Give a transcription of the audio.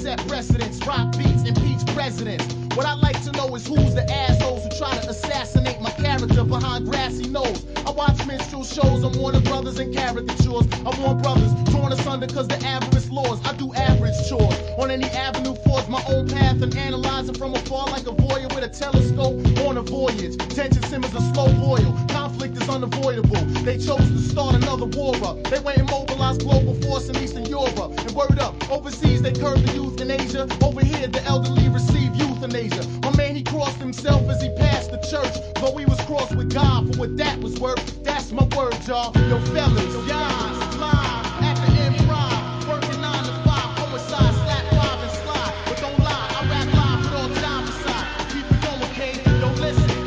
set precedents, rock beats, impeach presidents. What I like to know is who's the assholes who try to assassinate my character behind grassy knolls. I watch minstrel shows on Warner Brothers and caricatures. I want brothers torn asunder cause the avarice laws. I do average chores on any avenue, forge my own path and analyze it from afar like a voyeur with a telescope on a voyage. Tension simmers a slow boil. Conflict is unavoidable. They chose to start another war up. They went and mobilized global force in Eastern Europe. And word up, overseas they curb the youth in Asia. Over here the elderly receive euthanasia. My man, he crossed himself as he passed the church. Though he was crossed with God for what that was worth. That's my word, y'all. Yo, fellas, y'all, live.